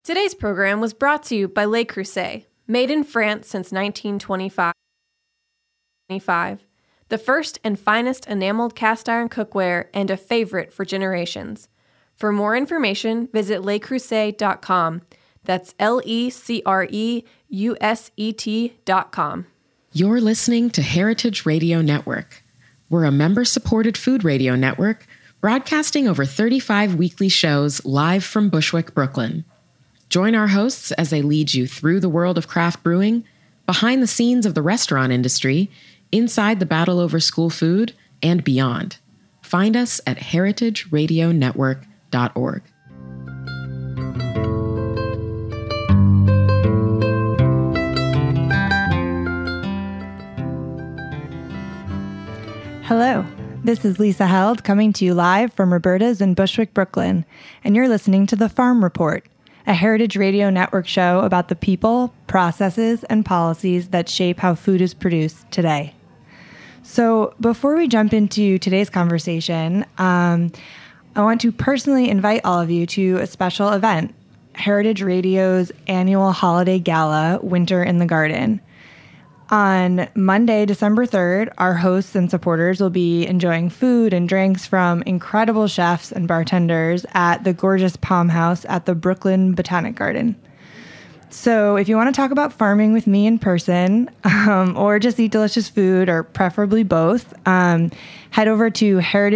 Today's program was brought to you by Le Creuset, made in France since 1925. The first and finest enameled cast iron cookware and a favorite for generations. For more information, visit lecreuset.com. That's LECREUSET.com. You're listening to Heritage Radio Network. We're a member-supported food radio network broadcasting over 35 weekly shows live from Bushwick, Brooklyn. Join our hosts as they lead you through the world of craft brewing, behind the scenes of the restaurant industry, inside the battle over school food, and beyond. Find us at heritageradionetwork.org. Hello, this is Lisa Held coming to you live from Roberta's in Bushwick, Brooklyn, and you're listening to The Farm Report, a Heritage Radio Network show about the people, processes, and policies that shape how food is produced today. So before we jump into today's conversation, I want to personally invite all of you to a special event, Heritage Radio's annual holiday gala, Winter in the Garden. On Monday, December 3rd, our hosts and supporters will be enjoying food and drinks from incredible chefs and bartenders at the gorgeous Palm House at the Brooklyn Botanic Garden. So if you want to talk about farming with me in person, or just eat delicious food, or preferably both, head over to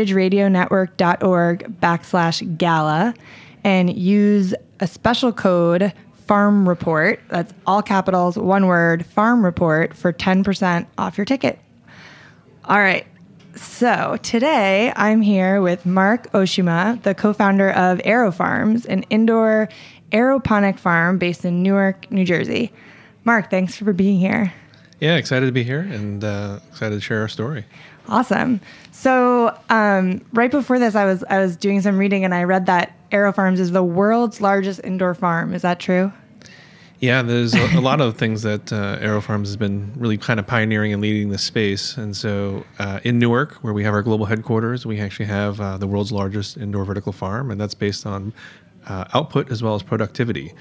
heritageradionetwork.org/gala and use a special code Farm Report, that's all capitals, one word, Farm Report, for 10% off your ticket. All right, so today I'm here with Mark Oshima, the co-founder of AeroFarms, an indoor aeroponic farm based in Newark, New Jersey. Mark, thanks for being here. Yeah, excited to be here and excited to share our story. Awesome. So right before this, I was doing some reading and I read that AeroFarms is the world's largest indoor farm. Is that true? Yeah, there's a lot of things that AeroFarms has been really kind of pioneering and leading this space. And so in Newark, where we have our global headquarters, we actually have the world's largest indoor vertical farm, and that's based on output as well as productivity.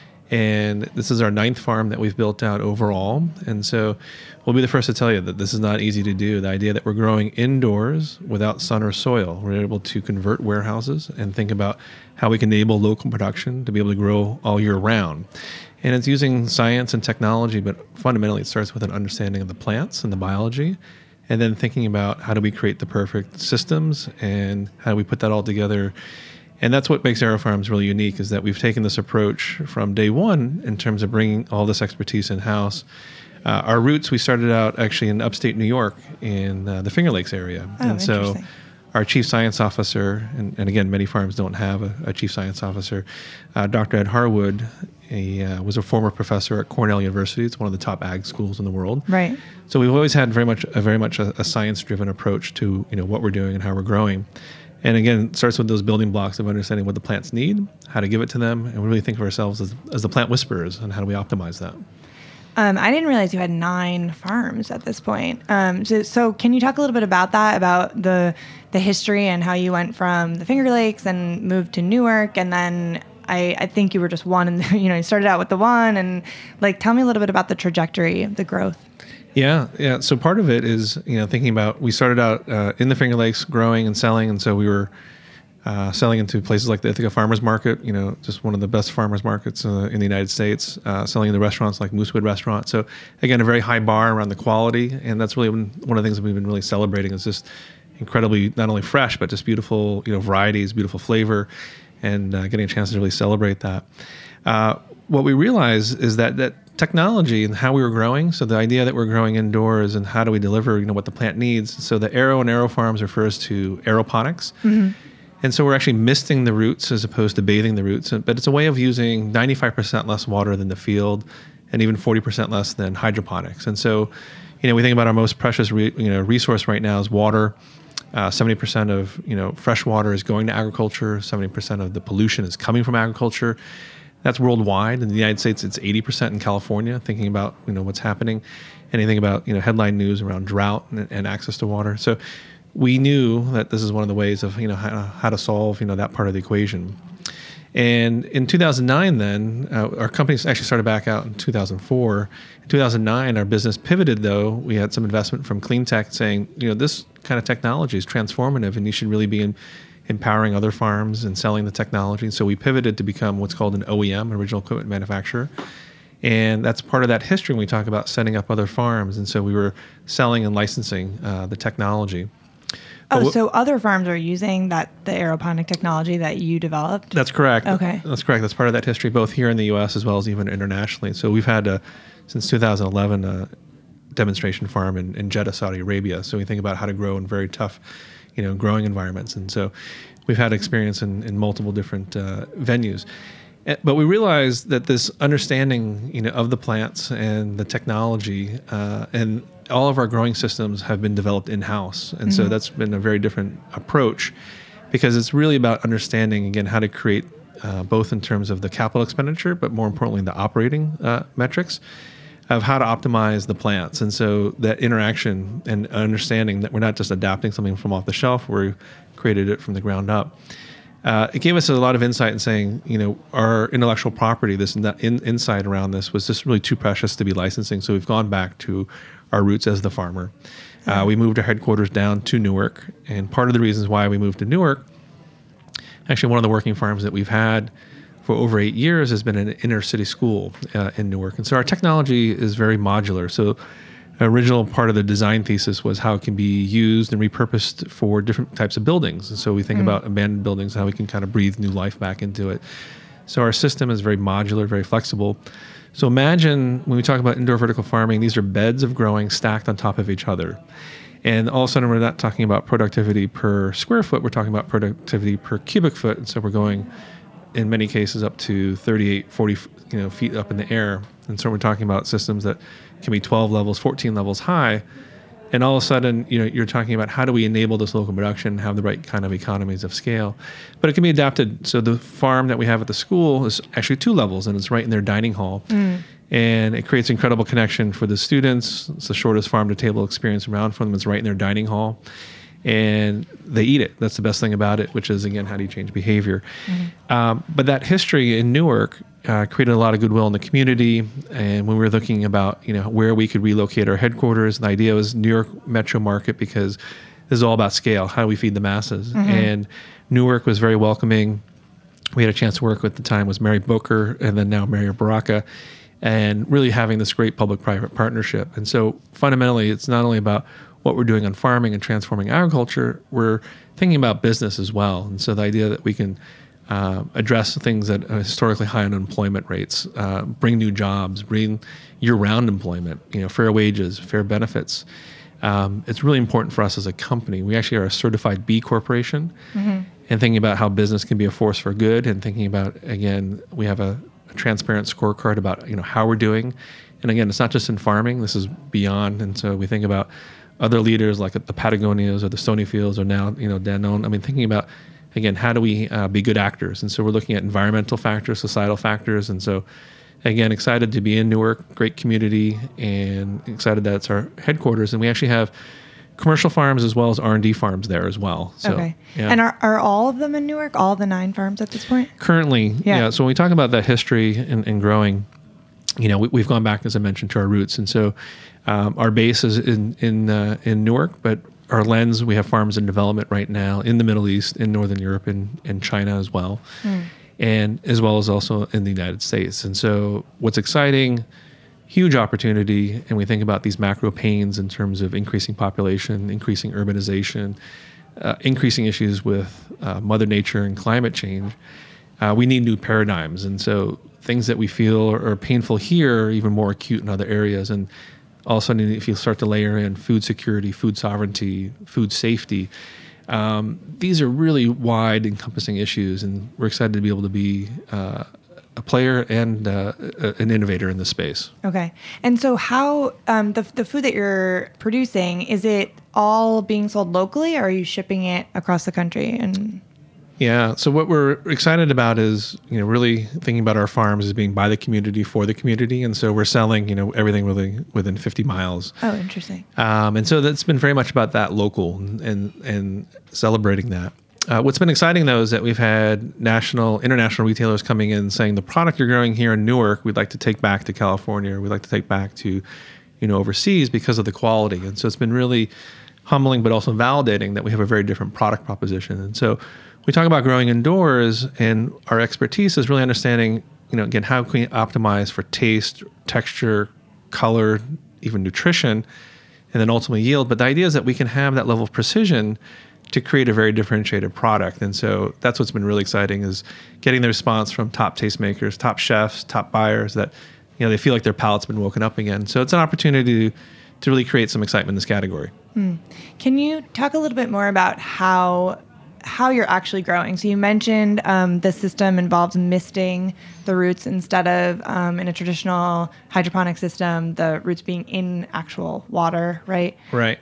And this is our 9th farm that we've built out overall. And so we'll be the first to tell you that this is not easy to do. The idea that we're growing indoors without sun or soil, we're able to convert warehouses and think about how we can enable local production to be able to grow all year round. And it's using science and technology, but fundamentally it starts with an understanding of the plants and the biology, and then thinking about how do we create the perfect systems and how do we put that all together. And that's what makes AeroFarms really unique, is that we've taken this approach from day one in terms of bringing all this expertise in-house. Our roots, we started out actually in upstate New York in the Finger Lakes area. Oh, and so our chief science officer, and again, many farms don't have a chief science officer, Dr. Ed Harwood, he was a former professor at Cornell University. It's one of the top ag schools in the world. Right. So we've always had very much a science-driven approach to what we're doing and how we're growing. And again, it starts with those building blocks of understanding what the plants need, how to give it to them, and we really think of ourselves as the plant whisperers, and how do we optimize that. I didn't realize you had 9 farms at this point. So can you talk a little bit about that, about the history and how you went from the Finger Lakes and moved to Newark, and then I think you were just one, and you started out with the one, and tell me a little bit about the trajectory of the growth. Yeah. So part of it is, thinking about, we started out in the Finger Lakes growing and selling. And so we were selling into places like the Ithaca Farmers Market, just one of the best farmers markets in the United States, selling in the restaurants like Moosewood Restaurant. So again, a very high bar around the quality. And that's really one of the things that we've been really celebrating, is just incredibly, not only fresh, but just beautiful, varieties, beautiful flavor, and getting a chance to really celebrate that. What we realized is that technology and how we were growing, so the idea that we're growing indoors and how do we deliver, what the plant needs. So the Aero and AeroFarms refers to aeroponics. Mm-hmm. And so we're actually misting the roots as opposed to bathing the roots. But it's a way of using 95% less water than the field and even 40% less than hydroponics. And so, we think about our most precious resource right now is water. 70% of fresh water is going to agriculture. 70% of the pollution is coming from agriculture. That's worldwide. In the United States, it's 80% in California, thinking about what's happening. Anything about headline news around drought and access to water. So we knew that this is one of the ways of how to solve that part of the equation. And in 2009, then our company actually started back out in 2004. In 2009, our business pivoted, though. We had some investment from Clean Tech saying, this kind of technology is transformative and you should really be empowering other farms and selling the technology. So we pivoted to become what's called an OEM, original equipment manufacturer. And that's part of that history when we talk about setting up other farms. And so we were selling and licensing the technology. So other farms are using the aeroponic technology that you developed? That's correct. Okay. That's correct. That's part of that history, both here in the U.S. as well as even internationally. So we've had, since 2011, a demonstration farm in Jeddah, Saudi Arabia. So we think about how to grow in very tough, growing environments. And so we've had experience in multiple different venues. But we realized that this understanding, of the plants and the technology and all of our growing systems have been developed in-house. And so that's been a very different approach because it's really about understanding, again, how to create both in terms of the capital expenditure, but more importantly, the operating metrics of how to optimize the plants. And so that interaction and understanding that we're not just adapting something from off the shelf, we created it from the ground up. It gave us a lot of insight in saying, our intellectual property, this insight around this was just really too precious to be licensing. So we've gone back to our roots as the farmer. We moved our headquarters down to Newark. And part of the reasons why we moved to Newark, actually one of the working farms that we've had for over 8 years has been an inner city school in Newark. And so our technology is very modular. So original part of the design thesis was how it can be used and repurposed for different types of buildings. And so we think about abandoned buildings, how we can kind of breathe new life back into it. So our system is very modular, very flexible. So imagine when we talk about indoor vertical farming, these are beds of growing stacked on top of each other. And all of a sudden, we're not talking about productivity per square foot, we're talking about productivity per cubic foot. And so we're going, in many cases, up to 38, 40 feet up in the air. And so we're talking about systems that can be 12 levels, 14 levels high. And all of a sudden, you're talking about how do we enable this local production, have the right kind of economies of scale. But it can be adapted. So the farm that we have at the school is actually 2 levels, and it's right in their dining hall. And it creates incredible connection for the students. It's the shortest farm-to-table experience around for them. It's right in their dining hall. And they eat it. That's the best thing about it, which is, again, how do you change behavior? But that history in Newark created a lot of goodwill in the community. And when we were looking about, where we could relocate our headquarters, the idea was New York metro market because this is all about scale. How do we feed the masses? And Newark was very welcoming. We had a chance to work with, at the time, was Mary Booker and then now Mayor Baraka, and really having this great public-private partnership. And so fundamentally, it's not only about what we're doing on farming and transforming agriculture, we're thinking about business as well. And so the idea that we can address things that are historically high unemployment rates, bring new jobs, bring year-round employment, fair wages, fair benefits. It's really important for us as a company. We actually are a certified B Corporation, and thinking about how business can be a force for good, and thinking about, again, we have a transparent scorecard about how we're doing. And again, it's not just in farming, this is beyond. And so we think about other leaders like the Patagonias or the Stonyfields or now Danone. Thinking about, again, how do we be good actors? And so we're looking at environmental factors, societal factors. And so, again, excited to be in Newark, great community, and excited that it's our headquarters. And we actually have commercial farms as well as R&D farms there as well. So, okay. Yeah. And are all of them in Newark, all the 9 farms at this point? Currently, yeah. So when we talk about that history and growing, we've gone back, as I mentioned, to our roots. And so our base is in Newark, but our lens, we have farms in development right now in the Middle East, in Northern Europe, and China as well, and as well as also in the United States. And so what's exciting, huge opportunity, and we think about these macro pains in terms of increasing population, increasing urbanization, increasing issues with Mother Nature and climate change. We need new paradigms. And so things that we feel are painful here are even more acute in other areas. And all of a sudden, if you start to layer in food security, food sovereignty, food safety, these are really wide encompassing issues. And we're excited to be able to be a player and an innovator in this space. Okay. And so how, the food that you're producing, is it all being sold locally, or are you shipping it across the country? And yeah. So what we're excited about is, really thinking about our farms as being by the community, for the community. And so we're selling, everything really within 50 miles. Oh, interesting. And so that's been very much about that local and celebrating that. What's been exciting, though, is that we've had international retailers coming in saying the product you're growing here in Newark, we'd like to take back to California, or we'd like to take back to, overseas because of the quality. And so it's been really humbling, but also validating that we have a very different product proposition. And so we talk about growing indoors, and our expertise is really understanding, again, how can we optimize for taste, texture, color, even nutrition, and then ultimately yield. But the idea is that we can have that level of precision to create a very differentiated product. And so that's what's been really exciting, is getting the response from top tastemakers, top chefs, top buyers, that they feel like their palate's been woken up again. So it's an opportunity to really create some excitement in this category. Can you talk a little bit more about how you're actually growing? So you mentioned the system involves misting the roots instead of in a traditional hydroponic system, the roots being in actual water, right? Right.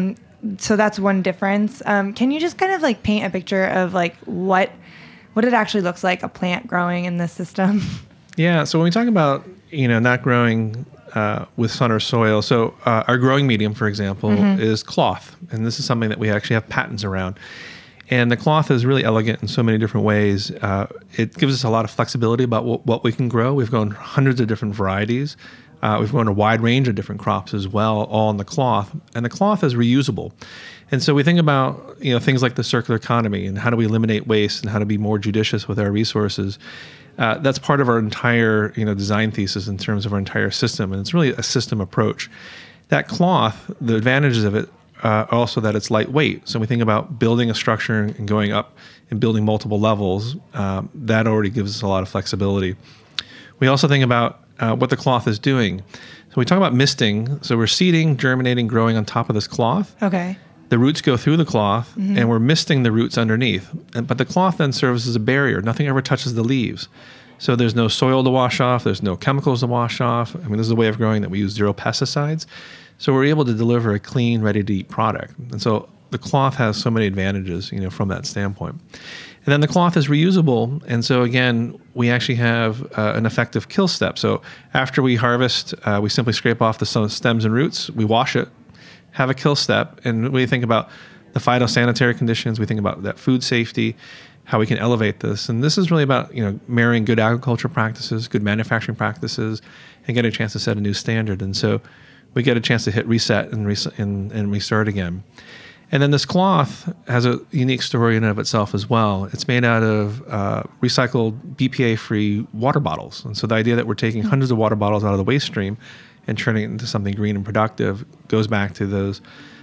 So that's one difference. Can you just kind of like paint a picture of like what it actually looks like, a plant growing in this system? Yeah. So when we talk about, not growing with sun or soil, so our growing medium, for example, is cloth. And this is something that we actually have patents around. And the cloth is really elegant in so many different ways. It gives us a lot of flexibility about what we can grow. We've grown hundreds of different varieties. We've grown a wide range of different crops as well, all in the cloth. And the cloth is reusable. And so we think about things like the circular economy and how do we eliminate waste and how to be more judicious with our resources. That's part of our entire design thesis in terms of our entire system. And it's really a system approach. That cloth, the advantages of it are also that it's lightweight. So when we think about building a structure and going up and building multiple levels, that already gives us a lot of flexibility. We also think about what the cloth is doing. So we talk about misting. So we're seeding, germinating, growing on top of this cloth. Okay. The roots go through the cloth, and we're misting the roots underneath. But the cloth then serves as a barrier. Nothing ever touches the leaves. So there's no soil to wash off. There's no chemicals to wash off. I mean, this is a way of growing that we use 0 pesticides. So we're able to deliver a clean, ready-to-eat product. And so the cloth has so many advantages, from that standpoint. And then the cloth is reusable. And so, again, we actually have an effective kill step. So after we harvest, we simply scrape off the stems and roots. We wash it, have a kill step. And we think about the phytosanitary conditions. We think about that food safety, how we can elevate this. And this is really about, marrying good agriculture practices, good manufacturing practices, and get a chance to set a new standard. And so we get a chance to hit reset and restart again. And then this cloth has a unique story in and of itself as well. It's made out of recycled BPA-free water bottles. And so the idea that we're taking hundreds of water bottles out of the waste stream and turning it into something green and productive goes back to those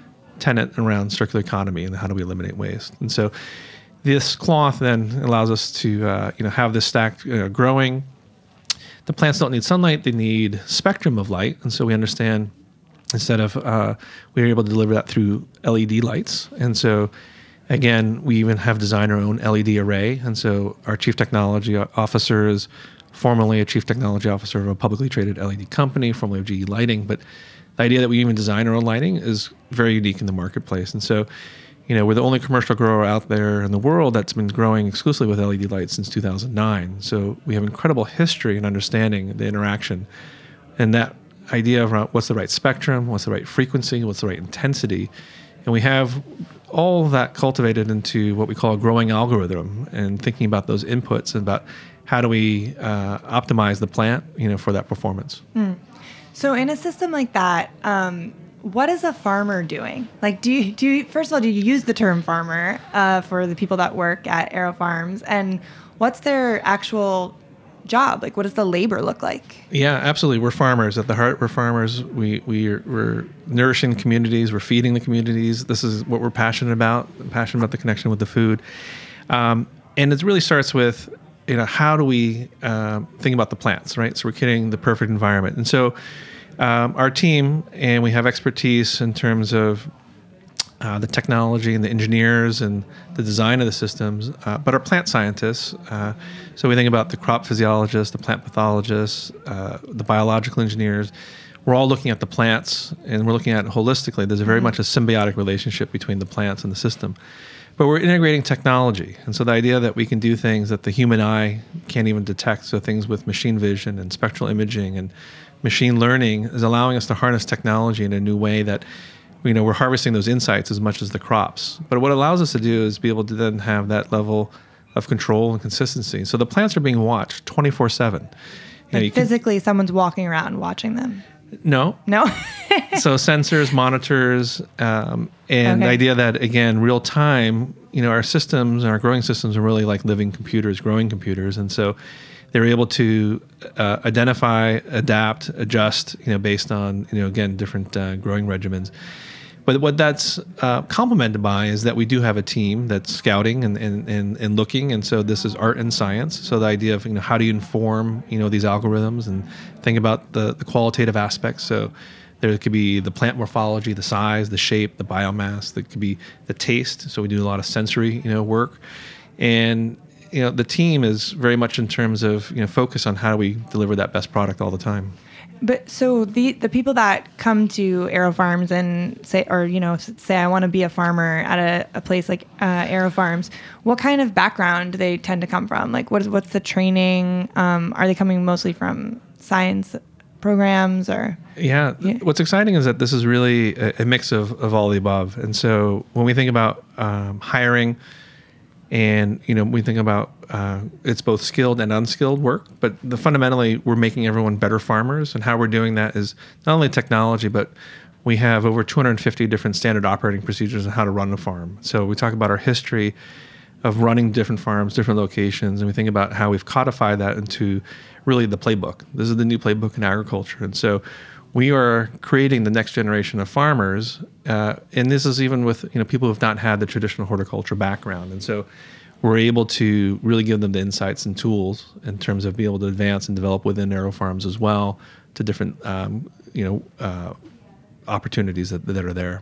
tenet around circular economy and how do we eliminate waste. And so this cloth then allows us to have this stack growing. The plants don't need sunlight. They need spectrum of light. And so we understand instead of we were able to deliver that through LED lights. And so, again, we even have designed our own LED array. And so our chief technology officer is formerly a chief technology officer of a publicly traded LED company, formerly of GE Lighting. But the idea that we even design our own lighting is very unique in the marketplace. And so, we're the only commercial grower out there in the world that's been growing exclusively with LED lights since 2009. So we have incredible history and understanding the interaction. And that idea around what's the right spectrum, what's the right frequency, what's the right intensity. And we have all of that cultivated into what we call a growing algorithm, and thinking about those inputs and about how do we optimize the plant, for that performance. So in a system like that, what is a farmer doing? Like, do you first of all, do you use the term farmer for the people that work at AeroFarms, and what's their actual job? Like, what does the labor look like? Yeah, absolutely. We're farmers. At the heart, we're farmers. We're nourishing the communities. We're feeding the communities. This is what we're passionate about. I'm passionate about the connection with the food. And it really starts with, how do we think about the plants, right? So we're creating the perfect environment. And so our team, and we have expertise in terms of the technology and the engineers and the design of the systems, but our plant scientists. So we think about the crop physiologists, the plant pathologists, the biological engineers. We're all looking at the plants, and we're looking at it holistically. There's very much a symbiotic relationship between the plants and the system. But we're integrating technology. And so the idea that we can do things that the human eye can't even detect, so things with machine vision and spectral imaging and machine learning, is allowing us to harness technology in a new way that we're harvesting those insights as much as the crops. But what it allows us to do is be able to then have that level of control and consistency. So the plants are being watched 24/7. Physically, someone's walking around watching them. No. So sensors, monitors, and the idea that, again, real time, our systems and our growing systems are really like living computers, growing computers. And so they're able to identify, adapt, adjust, based on, again, different growing regimens. But what that's complemented by is that we do have a team that's scouting and looking, and so this is art and science. So the idea of how do you inform these algorithms and think about the qualitative aspects. So there could be the plant morphology, the size, the shape, the biomass. There could be the taste. So we do a lot of sensory work, and the team is very much in terms of focus on how do we deliver that best product all the time. But so the people that come to AeroFarms and say I want to be a farmer at a place like AeroFarms, what kind of background do they tend to come from? Like what's the training? Are they coming mostly from science programs or? Yeah. What's exciting is that this is really a mix of all the above. And so when we think about hiring, and we think about it's both skilled and unskilled work, but fundamentally we're making everyone better farmers, and how we're doing that is not only technology, but we have over 250 different standard operating procedures on how to run a farm. So we talk about our history of running different farms, different locations, and we think about how we've codified that into really the playbook. This is the new playbook in agriculture, and so we are creating the next generation of farmers, and this is even with people who have not had the traditional horticulture background, and so we're able to really give them the insights and tools in terms of being able to advance and develop within AeroFarms as well to different opportunities that are there.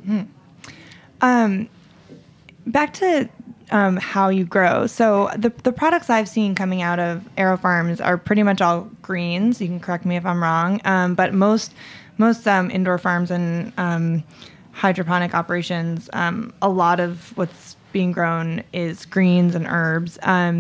Back to how you grow. So the products I've seen coming out of AeroFarms are pretty much all greens. You can correct me if I'm wrong. But most indoor farms and hydroponic operations, a lot of what's being grown is greens and herbs.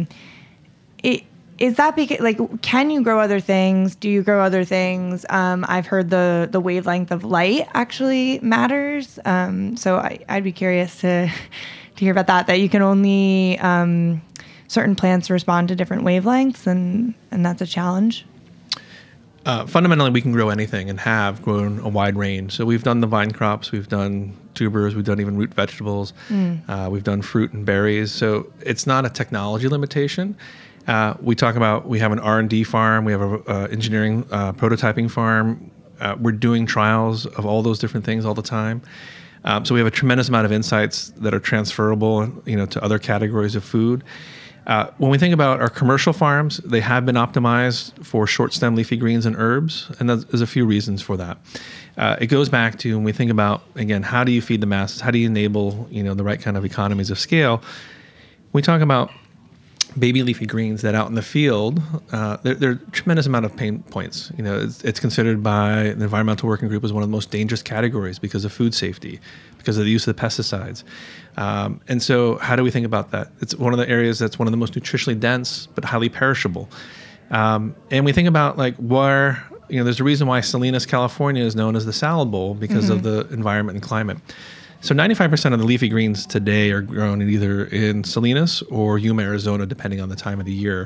Is that because, can you grow other things? Do you grow other things? I've heard the wavelength of light actually matters. So I'd be curious to hear about that you can only certain plants respond to different wavelengths, and that's a challenge. Fundamentally, we can grow anything and have grown a wide range. So we've done the vine crops, we've done tubers, we've done even root vegetables, we've done fruit and berries. So it's not a technology limitation. We talk about, we have an R&D farm, we have an engineering prototyping farm. We're doing trials of all those different things all the time. So we have a tremendous amount of insights that are transferable, to other categories of food. When we think about our commercial farms, they have been optimized for short stem leafy greens and herbs, and there's a few reasons for that. It goes back to when we think about, again, how do you feed the masses? How do you enable, the right kind of economies of scale? We talk about baby leafy greens that out in the field, there are a tremendous amount of pain points. It's considered by the Environmental Working Group as one of the most dangerous categories because of food safety, because of the use of the pesticides. And so how do we think about that? It's one of the areas that's one of the most nutritionally dense, but highly perishable. And we think about where, there's a reason why Salinas, California is known as the salad bowl because of the environment and climate. So 95% of the leafy greens today are grown either in Salinas or Yuma, Arizona, depending on the time of the year.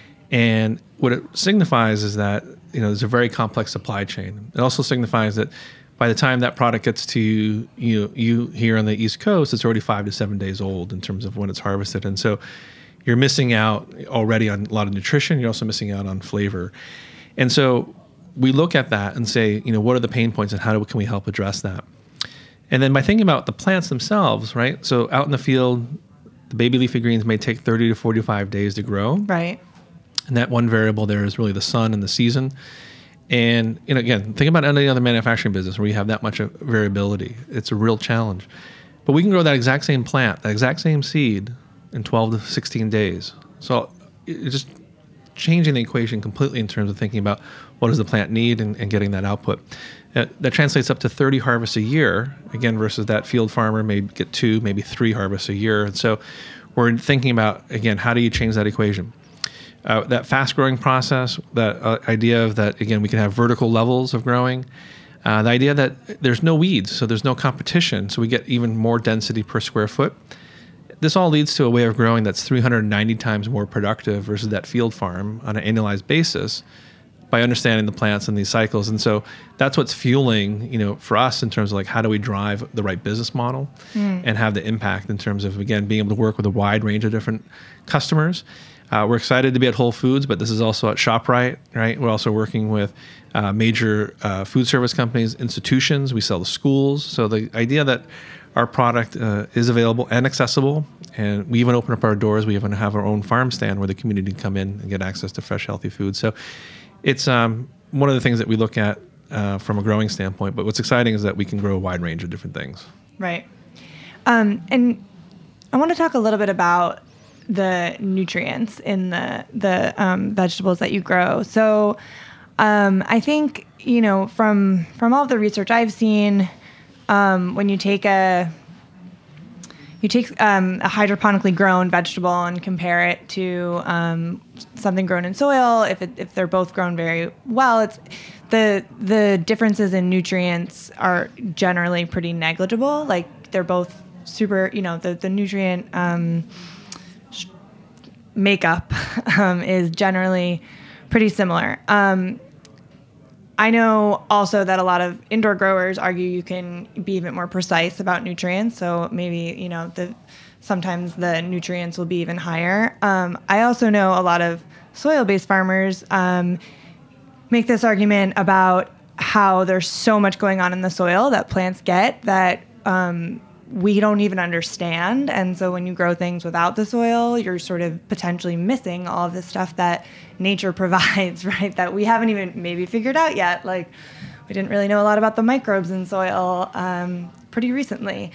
And what it signifies is that, there's a very complex supply chain. It also signifies that by the time that product gets to you here on the East Coast, it's already 5 to 7 days old in terms of when it's harvested. And so you're missing out already on a lot of nutrition. You're also missing out on flavor. And so we look at that and say, what are the pain points and how can we help address that? And then by thinking about the plants themselves, right? So out in the field, the baby leafy greens may take 30 to 45 days to grow. Right. And that one variable there is really the sun and the season. And again, think about any other manufacturing business where you have that much variability. It's a real challenge. But we can grow that exact same plant, that exact same seed in 12 to 16 days. So it's just changing the equation completely in terms of thinking about what does the plant need and getting that output. That translates up to 30 harvests a year, again, versus that field farmer may get 2, maybe 3 harvests a year. And so we're thinking about, again, how do you change that equation? That fast growing process, that idea of that, again, we can have vertical levels of growing. The idea that there's no weeds, so there's no competition, so we get even more density per square foot. This all leads to a way of growing that's 390 times more productive versus that field farm on an annualized basis by understanding the plants and these cycles. And so that's what's fueling, for us in terms of like, how do we drive the right business model and have the impact in terms of, again, being able to work with a wide range of different customers. We're excited to be at Whole Foods, but this is also at ShopRite, right? We're also working with major food service companies, institutions. We sell to schools. So the idea that our product is available and accessible, and we even open up our doors. We even have our own farm stand where the community can come in and get access to fresh, healthy food. So it's one of the things that we look at from a growing standpoint. But what's exciting is that we can grow a wide range of different things. Right. And I want to talk a little bit about the nutrients in the vegetables that you grow. So I think, from all of the research I've seen, when you take a hydroponically grown vegetable and compare it to something grown in soil, if they're both grown very well, it's the differences in nutrients are generally pretty negligible. Like they're both super, the nutrient makeup is generally pretty similar. I know also that a lot of indoor growers argue you can be a bit more precise about nutrients. So maybe, sometimes the nutrients will be even higher. I also know a lot of soil-based farmers make this argument about how there's so much going on in the soil that plants get that we don't even understand. And so when you grow things without the soil, you're sort of potentially missing all of this stuff that nature provides, right? That we haven't even maybe figured out yet. Like we didn't really know a lot about the microbes in soil pretty recently.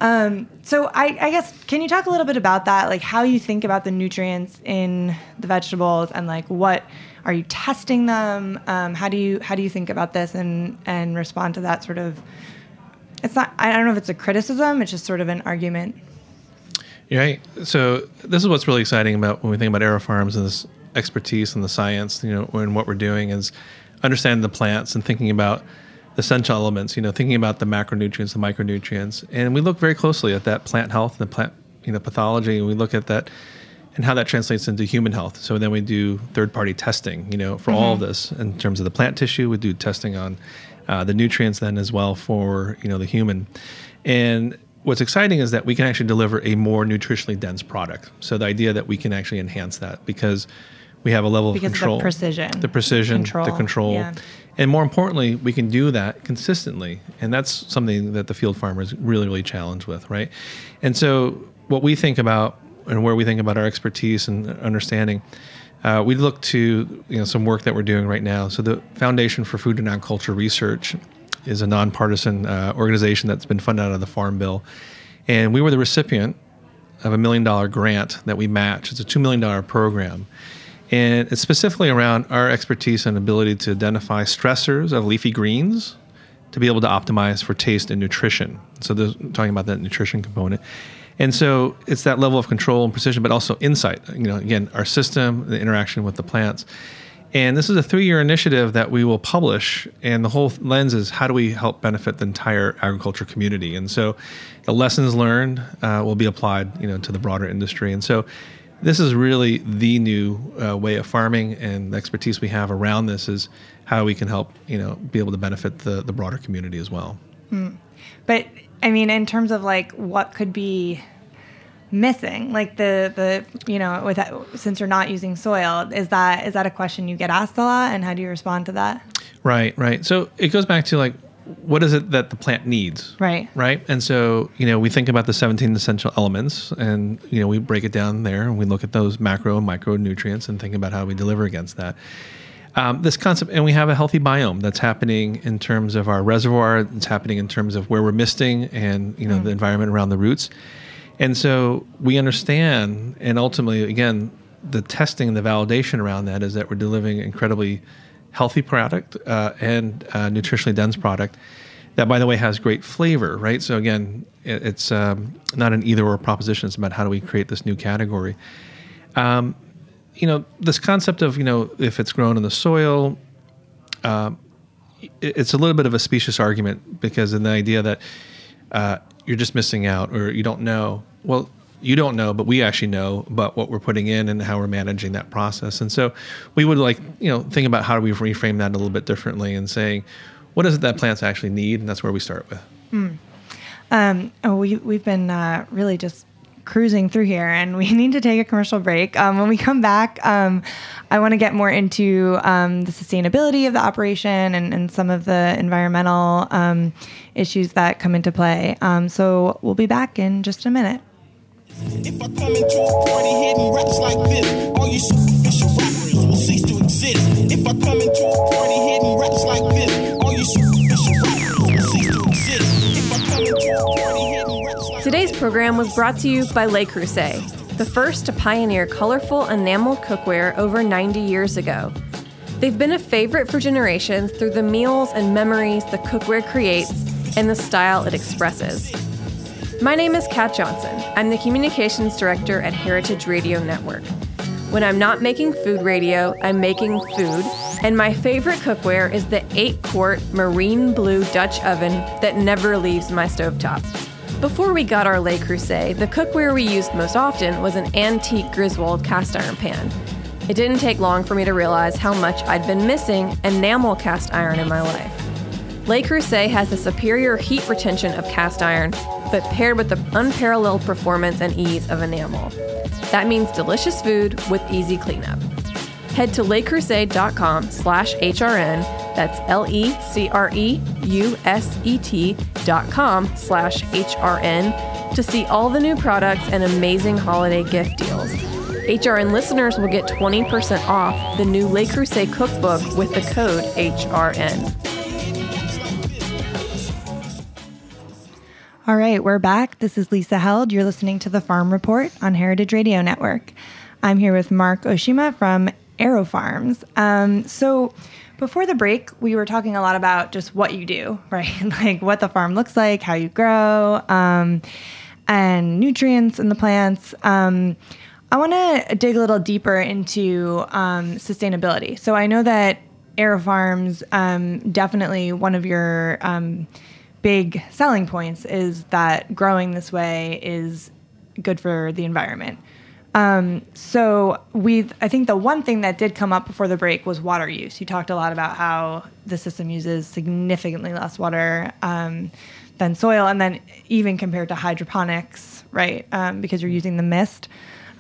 So I guess, can you talk a little bit about that? Like how you think about the nutrients in the vegetables and like what are you testing them? How do you think about this and respond to that sort of, it's not, I don't know if it's a criticism, it's just sort of an argument. Right. So this is what's really exciting about when we think about AeroFarms and this expertise and the science, and what we're doing is understanding the plants and thinking about the essential elements, thinking about the macronutrients, the micronutrients. And we look very closely at that plant health and the plant, pathology, and we look at that and how that translates into human health. So then we do third-party testing, for all of this in terms of the plant tissue. We do testing on the nutrients then as well for, the human. And what's exciting is that we can actually deliver a more nutritionally dense product. So the idea that we can actually enhance that because we have a level of control. The precision. The control. Yeah. And more importantly, we can do that consistently. And that's something that the field farmer is really, really challenged with, right? And so what we think about and where we think about our expertise and understanding, we look to some work that we're doing right now. So the Foundation for Food and Agriculture Research is a nonpartisan organization that's been funded out of the Farm Bill. And we were the recipient of $1 million grant that we match. It's a $2 million program. And it's specifically around our expertise and ability to identify stressors of leafy greens to be able to optimize for taste and nutrition. So talking about that nutrition component. And so it's that level of control and precision, but also insight, again, our system, the interaction with the plants. And this is a 3-year initiative that we will publish. And the whole lens is how do we help benefit the entire agriculture community? And so the lessons learned will be applied, to the broader industry. And so this is really the new way of farming, and the expertise we have around this is how we can help, be able to benefit the broader community as well. But I mean, in terms of like what could be missing, like the with that, since you're not using soil, is that a question you get asked a lot, and how do you respond to that? Right. So it goes back to like, what is it that the plant needs? Right. And so, we think about the 17 essential elements and, we break it down there and we look at those macro and micronutrients and think about how we deliver against that. This concept, and we have a healthy biome that's happening in terms of our reservoir. It's happening in terms of where we're misting and, the environment around the roots. And so we understand, and ultimately, again, the testing and the validation around that is that we're delivering incredibly healthy product and nutritionally dense product that, by the way, has great flavor, right? So again, it's not an either or proposition. It's about how do we create this new category. This concept of, if it's grown in the soil, it's a little bit of a specious argument, because in the idea that you're just missing out, or you don't know. Well, you don't know, but we actually know about what we're putting in and how we're managing that process. And so we would think about how do we reframe that a little bit differently, and saying, what is it that plants actually need? And that's where we start with. We've been really just cruising through here, and we need to take a commercial break. When we come back, I want to get more into the sustainability of the operation and some of the environmental issues that come into play. So we'll be back in just a minute. If I come into a party hitting raps like this, all you superficial rappers will cease to exist. If I come into a party hitting raps like this, all you superficial rappers will cease to exist. If I come into a party hitting raps like Today's program was brought to you by Le Creuset, the first to pioneer colorful enameled cookware over 90 years ago. They've been a favorite for generations through the meals and memories the cookware creates and the style it expresses. My name is Kat Johnson. I'm the Communications Director at Heritage Radio Network. When I'm not making food radio, I'm making food, and my favorite cookware is the 8-quart marine blue Dutch oven that never leaves my stovetop. Before we got our Le Creuset, the cookware we used most often was an antique Griswold cast iron pan. It didn't take long for me to realize how much I'd been missing enamel cast iron in my life. Le Creuset has the superior heat retention of cast iron, but paired with the unparalleled performance and ease of enamel. That means delicious food with easy cleanup. Head to lecreuset.com/HRN, that's LECREUSET.com/HRN, to see all the new products and amazing holiday gift deals. HRN listeners will get 20% off the new Le Creuset cookbook with the code HRN. All right, we're back. This is Lisa Held. You're listening to The Farm Report on Heritage Radio Network. I'm here with Mark Oshima from AeroFarms. So before the break, we were talking a lot about just what you do, right? Like what the farm looks like, how you grow, and nutrients in the plants. I want to dig a little deeper into sustainability. So I know that AeroFarms, definitely one of your big selling points is that growing this way is good for the environment. So I think the one thing that did come up before the break was water use. You talked a lot about how the system uses significantly less water than soil, and then even compared to hydroponics, right? Because you're using the mist.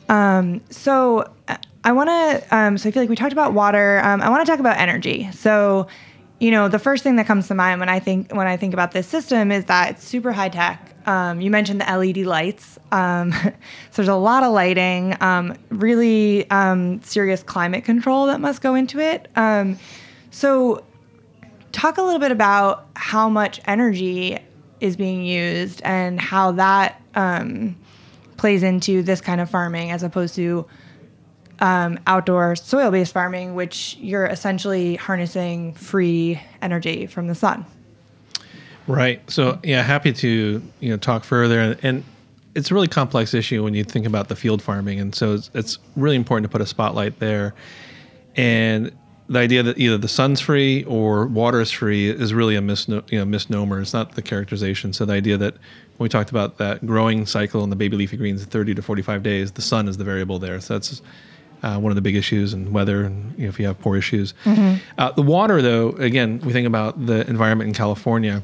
So I want to, so I feel like we talked about water. I want to talk about energy. So the first thing that comes to mind when I think about this system is that it's super high tech. You mentioned the LED lights. So there's a lot of lighting, really serious climate control that must go into it. So talk a little bit about how much energy is being used and how that plays into this kind of farming as opposed to outdoor soil-based farming, which you're essentially harnessing free energy from the sun. Right. So yeah, happy to talk further, and it's a really complex issue when you think about the field farming, and so it's really important to put a spotlight there. And the idea that either the sun's free or water is free is really a misnomer. It's not the characterization. So the idea that when we talked about that growing cycle in the baby leafy greens, 30 to 45 days, the sun is the variable there. So that's one of the big issues, and weather, and if you have poor issues. Mm-hmm. The water, though, again, we think about the environment in California.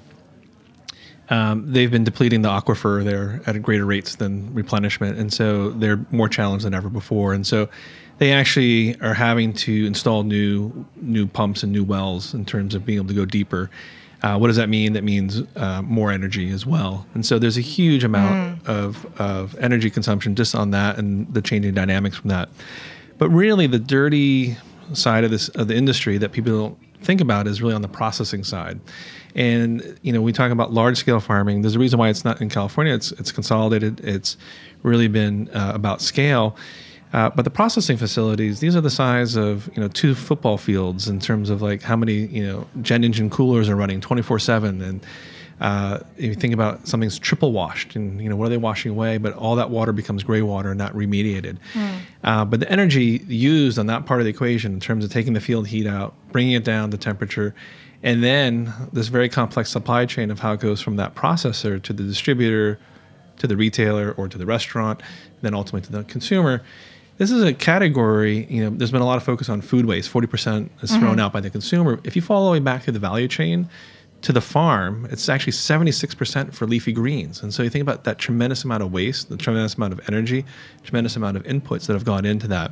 They've been depleting the aquifer there at greater rates than replenishment, and so they're more challenged than ever before. And so they actually are having to install new pumps and new wells in terms of being able to go deeper. What does that mean? That means more energy as well. And so there's a huge amount of energy consumption just on that, and the changing dynamics from that. But really, the dirty side of the industry that people don't think about is really on the processing side. And we talk about large scale farming. There's a reason why it's not in California. It's consolidated. It's really been about scale. But the processing facilities, these are the size of 2 football fields in terms of like how many jet engine coolers are running 24/7, and If you think about something's triple washed, and what are they washing away? But all that water becomes gray water, not remediated. But the energy used on that part of the equation, in terms of taking the field heat out, bringing it down to temperature, and then this very complex supply chain of how it goes from that processor to the distributor, to the retailer, or to the restaurant, then ultimately to the consumer. This is a category, there's been a lot of focus on food waste. 40% is thrown out by the consumer. If you follow all the way back through the value chain to the farm, it's actually 76% for leafy greens. And so you think about that tremendous amount of waste, the tremendous amount of energy, tremendous amount of inputs that have gone into that.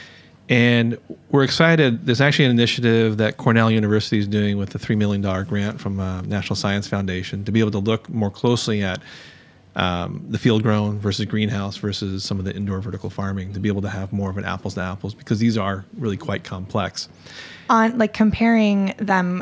And we're excited. There's actually an initiative that Cornell University is doing with a $3 million grant from National Science Foundation to be able to look more closely at the field grown versus greenhouse versus some of the indoor vertical farming, to be able to have more of an apples to apples, because these are really quite complex. On comparing them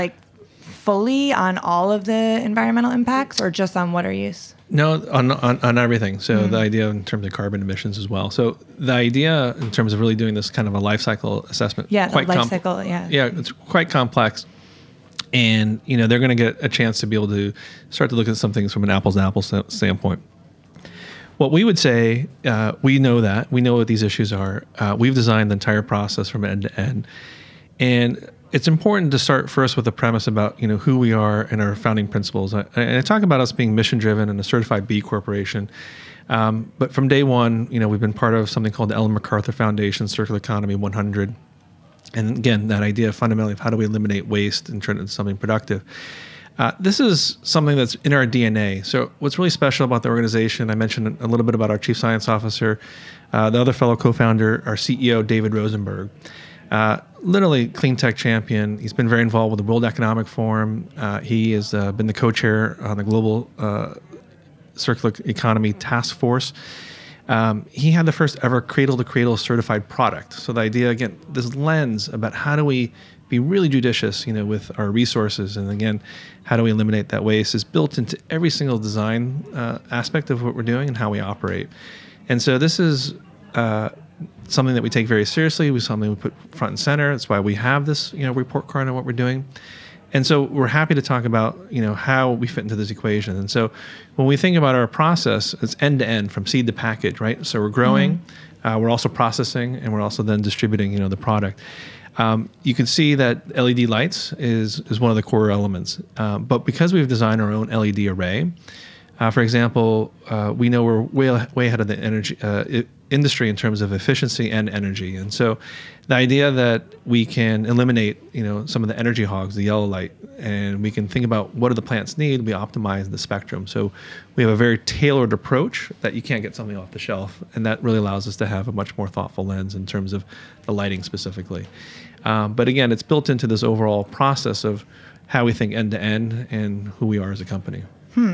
fully on all of the environmental impacts, or just on water use? No, on everything. So the idea in terms of carbon emissions as well. So the idea in terms of really doing this kind of a life cycle assessment. Yeah, Yeah, it's quite complex. And, they're going to get a chance to be able to start to look at some things from an apples to apples standpoint. What we would say, we know what these issues are. We've designed the entire process from end to end. And it's important to start first with the premise about, who we are and our founding principles. And I talk about us being mission driven and a certified B corporation. But from day one, we've been part of something called the Ellen MacArthur Foundation Circular Economy 100. And again, that idea fundamentally of how do we eliminate waste and turn it into something productive. This is something that's in our DNA. So what's really special about the organization, I mentioned a little bit about our chief science officer, the other fellow co-founder, our CEO, David Rosenberg. Literally clean tech champion. He's been very involved with the World Economic Forum. He has been the co-chair on the Global Circular Economy Task Force. He had the first ever cradle-to-cradle certified product. So the idea, again, this lens about how do we be really judicious, with our resources, and again, how do we eliminate that waste, is built into every single design aspect of what we're doing and how we operate. And so this is something that we take very seriously. Something we put front and center. That's why we have this, report card on what we're doing. And so we're happy to talk about, how we fit into this equation. And so when we think about our process, it's end to end from seed to package, right? So we're growing, we're also processing, and we're also then distributing, the product. You can see that LED lights is one of the core elements. But because we've designed our own LED array, for example, we know we're way ahead of the energy industry in terms of efficiency and energy. And so the idea that we can eliminate, some of the energy hogs, the yellow light, and we can think about what do the plants need, we optimize the spectrum. So we have a very tailored approach that you can't get something off the shelf. And that really allows us to have a much more thoughtful lens in terms of the lighting specifically. But again, it's built into this overall process of how we think end to end and who we are as a company.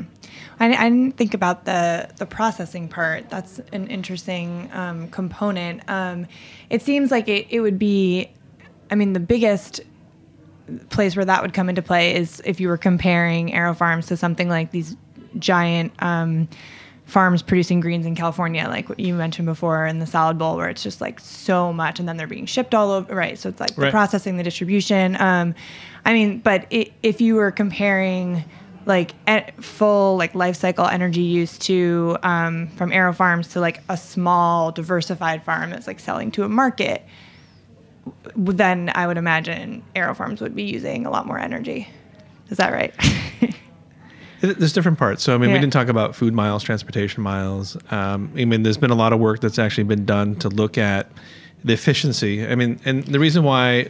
I didn't think about the processing part. That's an interesting component. It seems like it would be, the biggest place where that would come into play is if you were comparing AeroFarms to something like these giant farms producing greens in California, like what you mentioned before in the salad bowl, where it's just so much, and then they're being shipped all over, right? So it's the processing, the distribution. But if you were comparing full life cycle energy use to from AeroFarms to a small diversified farm that's selling to a market, then I would imagine AeroFarms would be using a lot more energy. Is that right? There's different parts. So we didn't talk about food miles, transportation miles. There's been a lot of work that's actually been done to look at the efficiency. And the reason why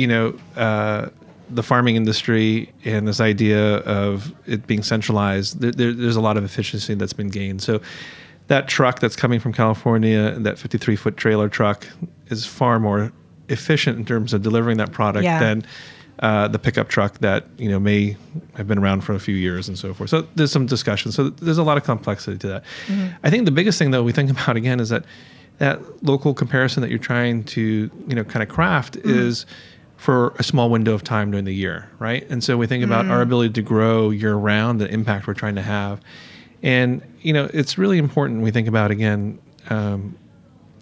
the farming industry and this idea of it being centralized, there's a lot of efficiency that's been gained. So that truck that's coming from California, that 53-foot trailer truck, is far more efficient in terms of delivering that product than the pickup truck that may have been around for a few years and so forth. So there's some discussion. So there's a lot of complexity to that. I think the biggest thing, though, we think about again is that local comparison that you're trying to kind of craft is for a small window of time during the year, right? And so we think about our ability to grow year-round, the impact we're trying to have. And, it's really important we think about, again,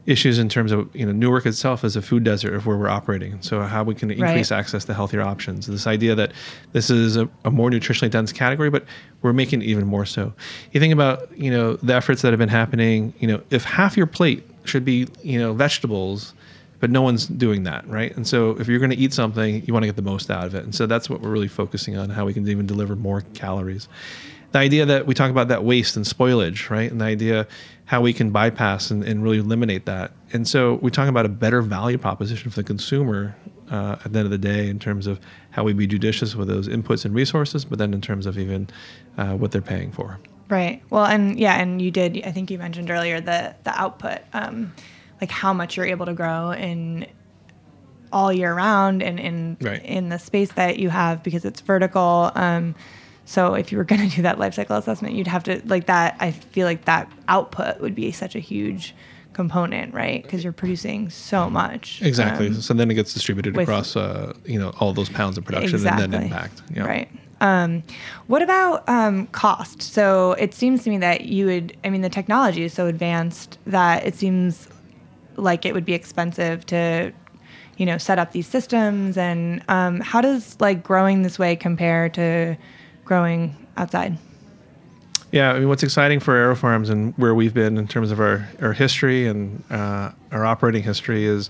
issues in terms of, Newark itself is a food desert of where we're operating. So how we can increase access to healthier options. This idea that this is a more nutritionally dense category, but we're making it even more so. You think about, the efforts that have been happening, if half your plate should be, vegetables, but no one's doing that, right? And so if you're going to eat something, you want to get the most out of it. And so that's what we're really focusing on, how we can even deliver more calories. The idea that we talk about that waste and spoilage, right? And the idea how we can bypass and really eliminate that. And so we talk about a better value proposition for the consumer at the end of the day in terms of how we be judicious with those inputs and resources, but then in terms of even what they're paying for. Right. Well, and you did, I think you mentioned earlier the output, like how much you're able to grow in all year round and in the space that you have because it's vertical. So if you were going to do that life cycle assessment, you'd have to like that. I feel like that output would be such a huge component, right? Because you're producing so much. Exactly. So then it gets distributed across, all those pounds of production and then impact. Yeah. Right. What about cost? So it seems to me that the technology is so advanced that it seems like it would be expensive to, set up these systems. And how does like growing this way compare to growing outside? Yeah, what's exciting for AeroFarms and where we've been in terms of our history and our operating history is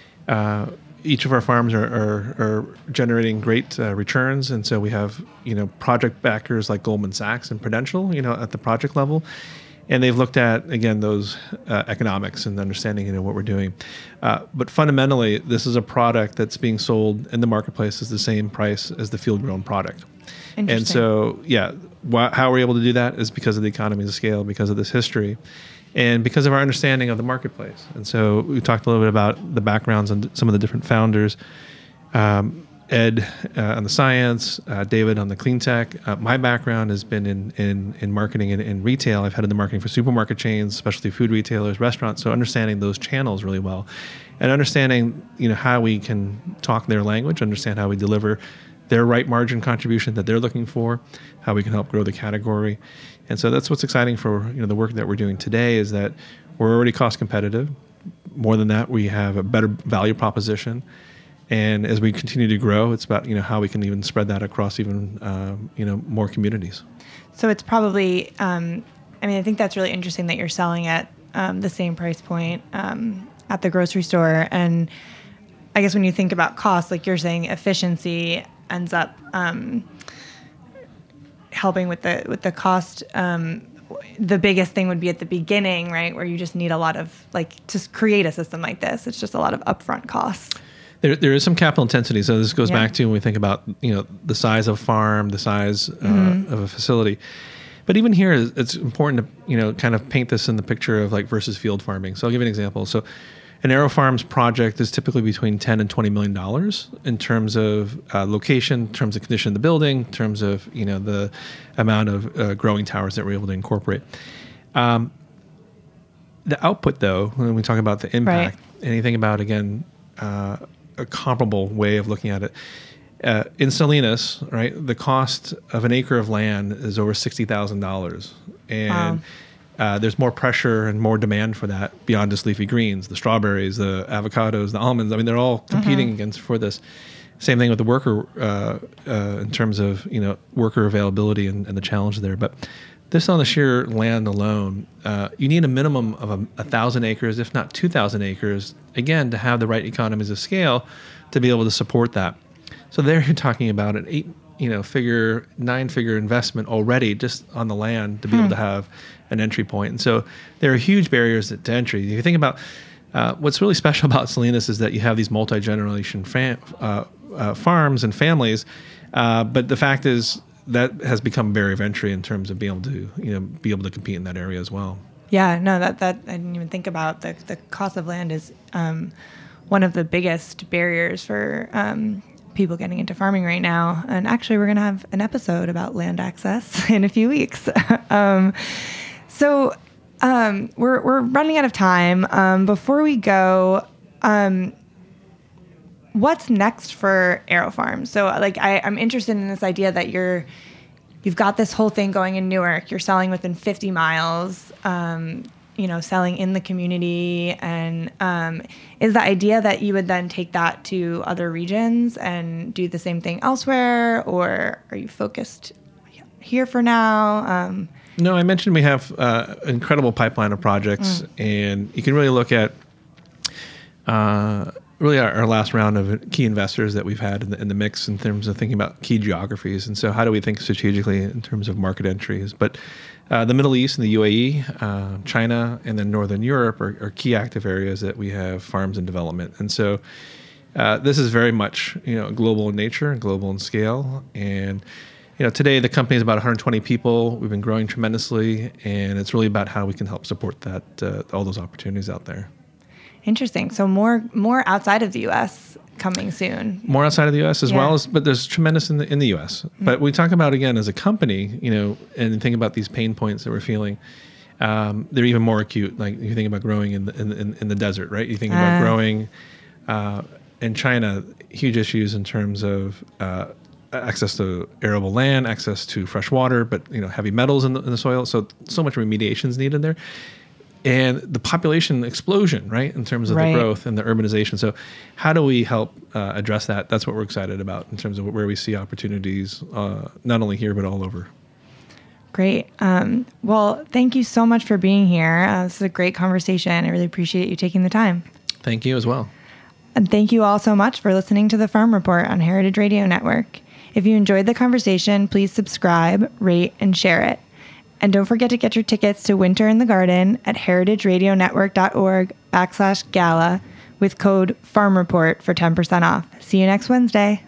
each of our farms are generating great returns. And so we have, project backers like Goldman Sachs and Prudential, at the project level. And they've looked at, again, those economics and understanding, what we're doing. But fundamentally, this is a product that's being sold in the marketplace as the same price as the field-grown product. And so, how we're able to do that is because of the economies of scale, because of this history, and because of our understanding of the marketplace. And so we talked a little bit about the backgrounds and some of the different founders. Ed on the science, David on the clean tech. My background has been in marketing and in retail. I've headed the marketing for supermarket chains, specialty food retailers, restaurants. So understanding those channels really well, and understanding how we can talk their language, understand how we deliver their right margin contribution that they're looking for, how we can help grow the category. And so that's what's exciting for the work that we're doing today is that we're already cost competitive. More than that, we have a better value proposition. And as we continue to grow, it's about how we can even spread that across even more communities. So it's probably, I think that's really interesting that you're selling at the same price point at the grocery store. And I guess when you think about cost, like you're saying, efficiency ends up helping with the cost. The biggest thing would be at the beginning, right, where you just need a lot of to create a system like this. It's just a lot of upfront costs. There is some capital intensity. So this goes back to when we think about the size of a farm, the size of a facility. But even here, it's important to kind of paint this in the picture of versus field farming. So I'll give you an example. So an AeroFarms project is typically between $10 and $20 million in terms of location, in terms of condition of the building, in terms of the amount of growing towers that we're able to incorporate. The output, though, when we talk about the impact, and you think about again a comparable way of looking at it. In Salinas, right, the cost of an acre of land is over $60,000, and there's more pressure and more demand for that beyond just leafy greens, the strawberries, the avocados, the almonds. I mean, they're all competing against for this. Same thing with the worker in terms of worker availability and the challenge there. But this on the sheer land alone, you need a minimum of 1,000 acres, if not 2,000 acres, again, to have the right economies of scale to be able to support that. So there you're talking about an 9-figure investment already just on the land to be able to have an entry point. And so there are huge barriers to entry. If you think about what's really special about Salinas is that you have these multi-generation farms and families, but the fact is that has become a barrier of entry in terms of being able to compete in that area as well. Yeah, no, that I didn't even think about. The cost of land is one of the biggest barriers for people getting into farming right now. And actually, we're going to have an episode about land access in a few weeks. So we're running out of time. Before we go, what's next for AeroFarms? So I'm interested in this idea that you've got this whole thing going in Newark. You're selling within 50 miles. selling in the community. And is the idea that you would then take that to other regions and do the same thing elsewhere, or are you focused here for now? No, I mentioned we have an incredible pipeline of projects, and you can really look at really our last round of key investors that we've had in the mix in terms of thinking about key geographies. And so how do we think strategically in terms of market entries? But the Middle East and the UAE, China, and then Northern Europe are key active areas that we have farms in development. And so this is very much global in nature and global in scale. And today the company is about 120 people. We've been growing tremendously, and it's really about how we can help support that all those opportunities out there. Interesting. So more outside of the U.S. coming soon. More outside of the U.S. as well as, but there's tremendous in the U.S. But we talk about, again, as a company, and think about these pain points that we're feeling. They're even more acute. Like you think about growing in the desert, right? You think about growing in China, huge issues in terms of access to arable land, access to fresh water, but heavy metals in the soil. So much remediation is needed there. And the population explosion, right, in terms of the growth and the urbanization. So how do we help address that? That's what we're excited about in terms of where we see opportunities, not only here, but all over. Great. Well, thank you so much for being here. This is a great conversation. I really appreciate you taking the time. Thank you as well. And thank you all so much for listening to the Farm Report on Heritage Radio Network. If you enjoyed the conversation, please subscribe, rate, and share it. And don't forget to get your tickets to Winter in the Garden at heritageradionetwork.org/gala with code FARMREPORT for 10% off. See you next Wednesday.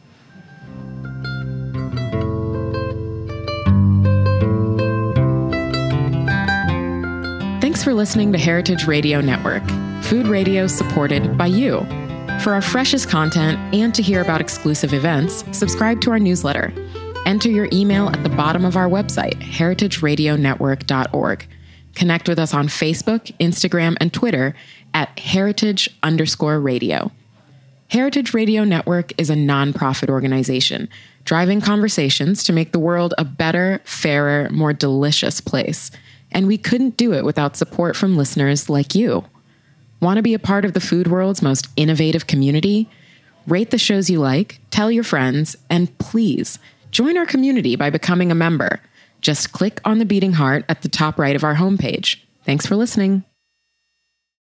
Thanks for listening to Heritage Radio Network, food radio supported by you. For our freshest content and to hear about exclusive events, subscribe to our newsletter. Enter your email at the bottom of our website, heritageradionetwork.org. Connect with us on Facebook, Instagram, and Twitter at heritage_radio. Heritage Radio Network is a nonprofit organization driving conversations to make the world a better, fairer, more delicious place. And we couldn't do it without support from listeners like you. Want to be a part of the food world's most innovative community? Rate the shows you like, tell your friends, and please join our community by becoming a member. Just click on the beating heart at the top right of our homepage. Thanks for listening.